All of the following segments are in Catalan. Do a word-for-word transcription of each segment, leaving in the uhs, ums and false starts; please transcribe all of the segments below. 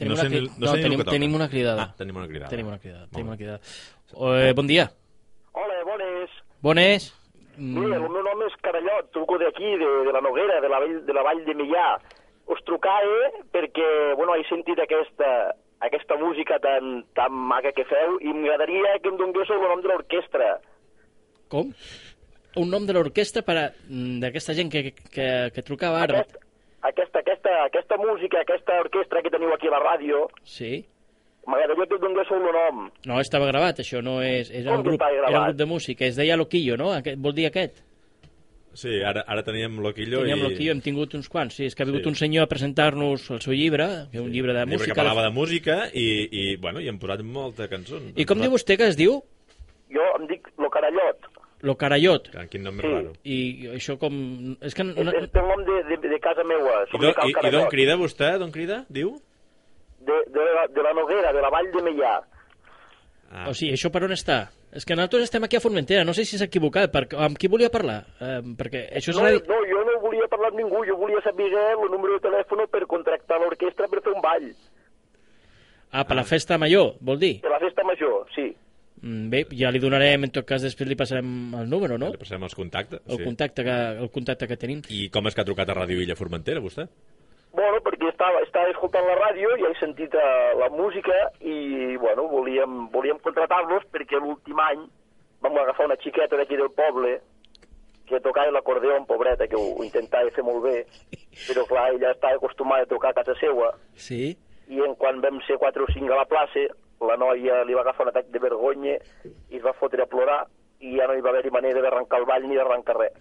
Tenim No una sé ni- cri- no sé ni el tenim, que toca. tenim una cridada. Ah, tenim una cridada. Tenim una cridada. Molt Tenim bé. una cridada. Eh, bon dia. Hola, bones. Bones. Mira, el meu nom és Carallot, truco d'aquí, de, de la Noguera, de la, vall, de la Vall de Meià. Us trucava perquè, bueno, he sentit aquesta, aquesta música tan, tan maca que feu i m'agradaria que em donguéssiu el nom de l'orquestra. Com? Un nom de l'orquestra per a- d'aquesta gent que, que, que trucava ara. Aquest, aquesta, aquesta, aquesta música, aquesta orquestra que teniu aquí a la ràdio, Sí. m'agradaria que em donguéssiu el nom. No, estava gravat, això no és... Era Com un que grup, estava gravat? era un grup de música, es deia Loquillo, no? Aquest, vol dir aquest? Sí, ara, ara teníem Loquillo Teníem i... Loquillo, hem tingut uns quants. Sí, és que ha vingut Sí. un senyor a presentar-nos el seu llibre, que és un llibre de Un llibre música. que parlava de música i, i, bueno, i hem posat molta cançons. I com diu vostè que es diu? Jo em dic Lo Carallot. Lo Carallot. Quin nom més Sí. raro. I això com... És que... És, No, és el nom de, de, de casa meua. I Som d'on de Cal i, i d'on Carallot. crida vostè? D'on crida? Diu? De, de, la, de la Noguera, de la Vall de Meià. Ah, O sigui, això per on està? És que nosaltres estem aquí a Formentera, no sé si s'ha equivocat. Per... Amb qui volia parlar? Eh, perquè això és... No, radi- no, jo no volia parlar amb ningú, jo volia saber el número de telèfon per contractar l'orquestra per fer un ball. Ah, per la festa major, vol dir? Per la festa major, sí. Mm, Bé, ja li donarem, en tot cas, després li passarem el número, no? li passem els contactes. El, contacte que, el contacte que tenim. I com és que ha trucat a Ràdio Illa Formentera, vostè? Bueno, perquè estava, estava escoltant la ràdio i he sentit uh, la música i, bueno, volíem, volíem contratar-los perquè l'últim any vam agafar una xiqueta d'aquí del poble que tocava l'acordeó, pobreta, que ho, ho intentava fer molt bé, però clar, ella estava acostumada a tocar a casa seva Sí? i en quan vam ser quatre o cinc a la plaça, la noia li va agafar un atac de vergonya i es va fotre a plorar i ja no hi va haver-hi manera d'arrencar el ball ni d'arrencar res.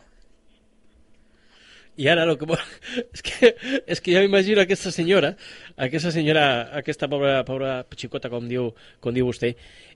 I ara el que vol... és que, és que ja m'imagino aquesta senyora, aquesta senyora, aquesta pobra, pobra xicota, com diu, com diu vostè,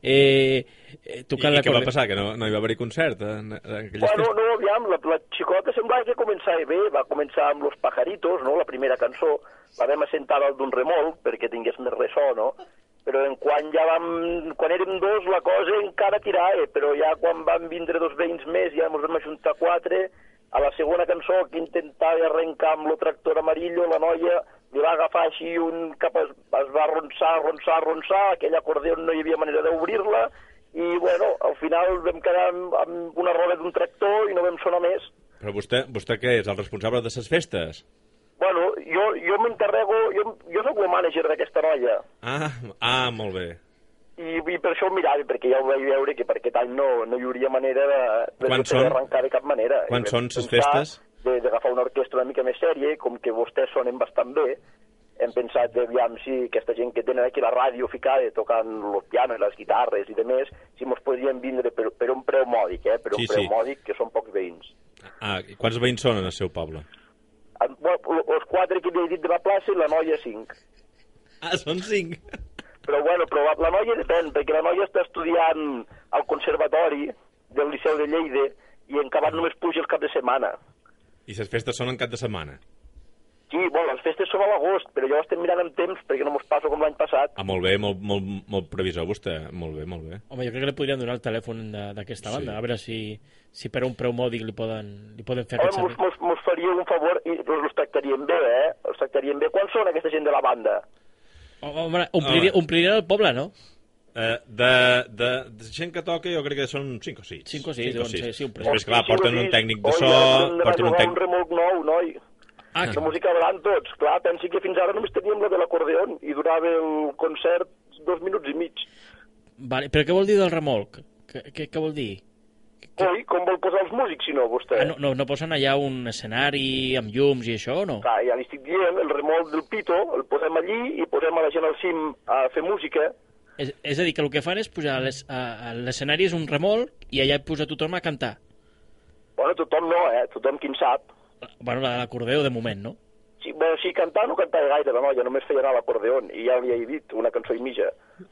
eh, eh, I, tocant i la què va corda. passar? Que no, no hi va haver-hi concert en, en aquelles Bueno, festes? no, aviam, la, la xicota semblava que començava bé, va començar amb Los Pajaritos, no?, la primera cançó, la vam assentar dalt d'un remolc perquè tingués més ressò, no?, però en quan ja vam, quan érem dos la cosa encara tirava, però ja quan van vindre dos veïns més ja ens vam ajuntar quatre, a la segona cançó que intentava arrencar amb el tractor amarillo, la noia li va agafar així un cap, es, es va arronsar, arronsar, arronsar, aquell acordeó no hi havia manera d'obrir-la, i bueno, al final vam quedar amb, amb una roda d'un tractor i no vam sonar més. Però vostè, vostè què és? El responsable de les festes? Bueno, jo, jo m'encarrego, jo, jo soc el mànager d'aquesta noia, Ah, ah, molt bé. i, i per això ho mirava, perquè ja ho vaig veure que per aquest any no, no hi hauria manera de, de, Quan de són? arrencar de cap manera. Quan I vam són ses pensar festes? de- D'agafar una orquestra una mica més sèria, com que vostès sonen bastant bé, hem pensat, aviam, si aquesta gent que tenen aquí la ràdio ficada tocant els pianos i les guitarres i demés, si mos podrien vindre per, per un preu mòdic, eh? per un Sí, preu sí. mòdic, que són pocs veïns. Ah, i quants veïns són en el seu poble? En- bueno, els quatre que havia dit de la plaça i la noia cinc. Ah, són cinc. Però bueno, però la, la noia depèn, perquè la noia està estudiant al conservatori del Liceu de Lleida i en acabat només puja el cap de setmana. I les festes són en cap de setmana. Sí, bueno, les festes són a l'agost, però jo estem mirant amb temps perquè no mos passo com l'any passat. Ah, molt bé, molt, molt, molt previsor vostè. Molt bé, molt bé. Home, jo crec que li podrien donar el telèfon de- d'aquesta banda, Sí. a veure si, si per un preu mòdic li poden, li poden fer Home, aquest mos, servei. mos, mos faria un favor i us els tractaríem bé, eh? Els tractaríem bé. Quan són aquesta gent de la banda? Home, ompliria, Home. ompliria el poble, no? Eh, de, de, de gent que toca jo crec que són cinc o sis. Cinc o sis, deuen ser, sí, un preu. Després, clar, Cinc o porten un sis. tècnic de Oi, so, hem de porten un jugar un tècnic... remolc nou, noi. Ah, La música hablan tots. Clar, pensi que fins ara només teníem la de l'acordeón i durava el concert dos minuts i mig. vale, però què vol dir del remolc? Què, què, què vol dir? Oi, com vol posar els músics, si no, vostè? Ah, no, no, no posen allà un escenari amb llums i això, o no? Clar, ja li estic dient, el remolc del pito el posem allí i posem a la gent al cim a fer música. És, és a dir, que el que fan és pujar a l'es- a- a l'escenari és un remolc i allà posa tothom a cantar. Bueno, tothom no, eh? Tothom qui en sap. Bueno, la de l'acordeó de moment, no? Sí, bueno, sí, cantar no cantava gaire, la noia, només feia anar a l'acordeón i ja li he dit una cançó i mitja.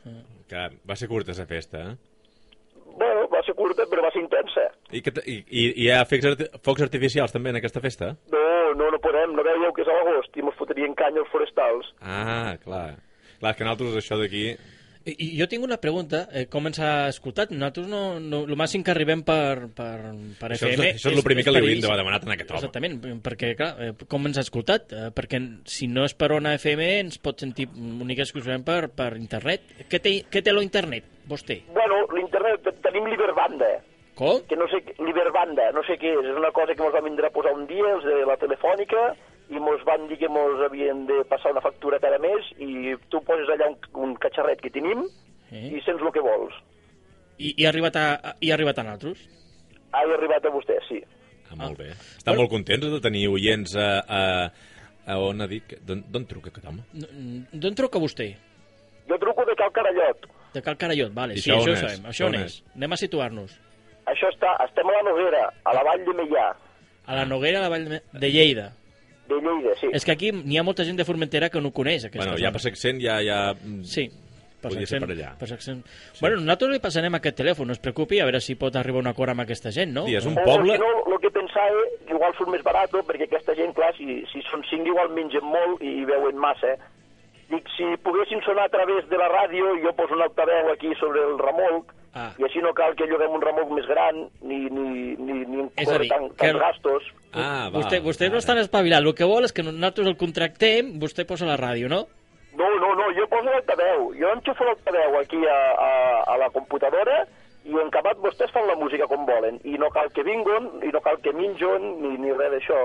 Que va ser curta, la festa, eh? Bueno, va ser curta, però va ser intensa. I, que, t- i, i hi ha focs, arti focs artificials també en aquesta festa? No, no, no podem, no veieu que és a l'agost i mos fotrien canya els forestals. Ah, clar. Clar, és que nosaltres això d'aquí... I jo tinc una pregunta, eh, com ens ha escoltat? Nosaltres no, no, el màxim que arribem per, per, per Això F M... és, això és el primer que li per hauríem ells. d'haver demanat en aquest home. Exactament, perquè, clar, eh, com ens ha escoltat? Eh, perquè si no és per Ona F M ens pot sentir únicament exclusivament per, per internet. Què té, què té l'internet, vostè? Bueno, l'internet, tenim l'Iberbanda, Com? que no sé, l'Iberbanda, no sé què és, és una cosa que ens van vindre a posar un dia, els de la Telefònica, i mos van dir que mos havien de passar una factura cada mes, i tu poses allà un, un catxarret que tenim, Eh? i sents el que vols. I, i, ha arribat a, i ha arribat a nosaltres? Ha arribat a vostè, sí. Ah, molt bé. Estan molt contents de tenir oients a, a, a on ha dit... D'on truca aquest home? D'on truca vostè? Jo truco de Cal Carallot. De Cal Carallot, vale. I Sí, això això on ho és? sabem. Això on On és? és? Anem a situar-nos. Això està, estem a la Noguera, a la Vall de Meià, A la Noguera, a la Vall de de Lleida. de Lleida, sí. És que aquí n'hi ha molta gent de Formentera que no coneix aquesta Bueno, zona. ja per l'accent ja... ja... Sí. Per Podria ser accent, per allà. Per accent. Sí. Bueno, nosaltres li passarem aquest telèfon, no es preocupi, a veure si pot arribar a un acord amb aquesta gent, no? Sí, és un O, poble... si no, el que pensava, igual surt més barat, perquè aquesta gent, clar, si, si són cinc igual mengen molt i veuen massa. Dic, si poguessin sonar a través de la ràdio, jo poso un altaveu aquí sobre el remolc, Ah. i així no cal que lloguem un remolc més gran, ni, ni, ni, ni És a córrer dir, tant, que- tants gastos. Ah, va. Vostè, vostè no ara. està espavilat, el que vol és que nosaltres el contractem, vostè posa la ràdio, no? No, no, no, jo poso l'altaveu. Jo enxufo l'altaveu aquí a, a, a la computadora i en acabat vostès fan la música com volen. I no cal que vinguin, i no cal que minjon, ni, ni res d'això.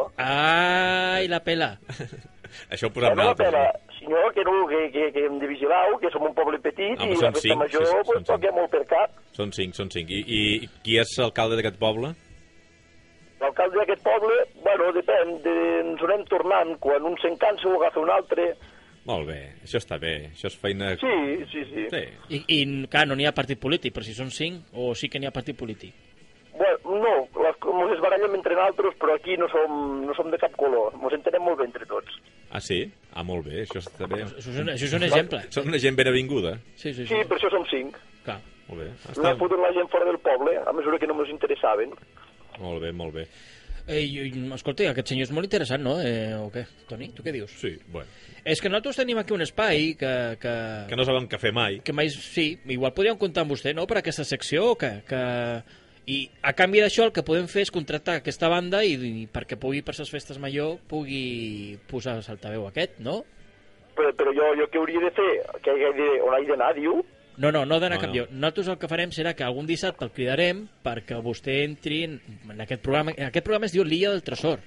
Ai, la pela. Això ho posem No, nosaltres. però, senyor, que, no, que, que, que hem de vigilar, que som un poble petit Home, i són la festa cinc, major sí, sí, pues, són cinc. toca molt per cap. Són cinc, són cinc. I, i qui és l'alcalde d'aquest poble? L'alcalde d'aquest poble, bueno, depèn, de, ens anem tornant. Quan un se'n cansa ho agafa un altre. Molt bé, això està bé. Això és feina... Sí, sí, sí. Sí. I, i clar, no n'hi ha partit polític, però si són cinc, o sí que n'hi ha partit polític. Bueno, no, les, mos es barallem entre nosaltres, però aquí no som, no som de cap color. Mos entenem molt bé entre tots. Ah, sí? Ah, molt bé, això està bé. Això és un, això és un exemple. Són una gent ben avinguda. Sí, sí, Sí, sí. per això som cinc. Clar. Molt bé. No Està... foten la gent fora del poble, a mesura que no ens interessaven. Molt bé, molt bé. Eh, i, i, escolta, aquest senyor és molt interessant, no? Eh, o què? Toni, tu què dius? Sí, bueno. És que nosaltres tenim aquí un espai que... Que, Que no sabem què fer mai. que mai... Sí, igual podríem comptar amb vostè, no?, per aquesta secció, o què? Que... I a canvi d'això el que podem fer és contractar aquesta banda i, i perquè pugui per les festes major pugui posar l'altaveu aquest, no? Però, però jo, jo què hauria de fer? Que he de, on he d'anar, diu? No, no, no d'anar No, cap no. lloc. Nosaltres el que farem serà que algun dissabte el cridarem perquè vostè entri en, en aquest programa. En aquest programa es diu l'Illa del Tresor.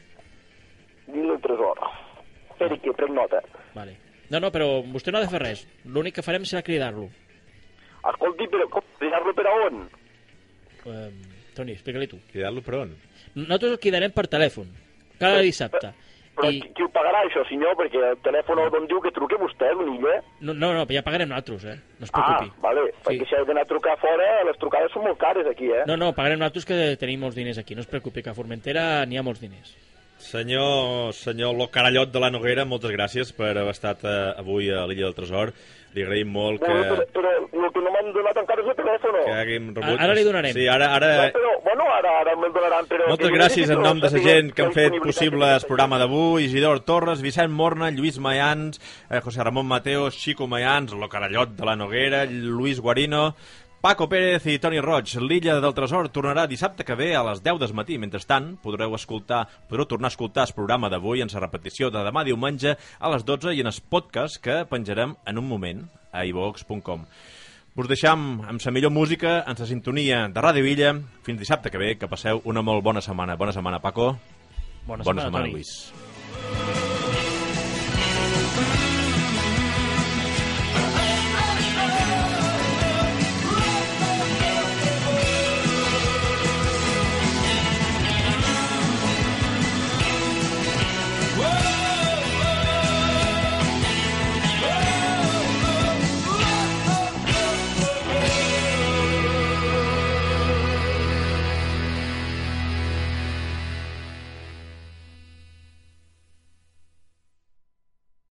Diu el tresor. Esperi que prenc nota. Vale. No, no, però vostè no ha de fer res. L'únic que farem serà cridar-lo. Escolti, però com, cridar-lo per a on? Eh, Toni, explica-li tu. Cridar-lo per on? Nosaltres el cridarem per telèfon, cada dissabte. Però I... qui, qui ho pagarà, això, senyor? Perquè el telèfon d'on diu que truque vostè, l'Illa. No, no, no, ja pagarem nosaltres, eh? No es Ah, preocupi. vale. Sí. Perquè si ha d'anar a trucar fora, les trucades són molt cares aquí, eh? No, no, pagarem nosaltres que tenim molts diners aquí. No es preocupi, que a Formentera n'hi ha molts diners. Senyor, senyor Locarallot de la Noguera, moltes gràcies per haver estat eh, avui a l'Illa del Tresor. Li agraïm molt que, Bueno, però, però el que no m'han donat encara és el telèfon. que haguem rebut... Ara li donarem. Sí, ara... ara... No, però, bueno, ara, ara me'l donaran, però... Moltes que jo gràcies necessito en nom de la saber gent que han fet disponibilitat possible el d'aquesta programa d'avui. Isidor Torres, Vicent Morna, Lluís Mayans, eh, José Ramon Mateo, Xico Mayans, Locarallot de la Noguera, Luis Guarino, Paco Pérez i Toni Roig. L'Illa del Tresor tornarà dissabte que ve a les deu del matí. Mentrestant, podreu escoltar, podreu tornar a escoltar el programa d'avui en la repetició de demà diumenge a les dotze i en el podcast que penjarem en un moment a ivox punt com. Us deixam amb la millor música en la sintonia de Ràdio Illa. Fins dissabte que ve, que passeu una molt bona setmana. Bona setmana, Paco. Bona, Bona setmana, setmana, Toni. Luis.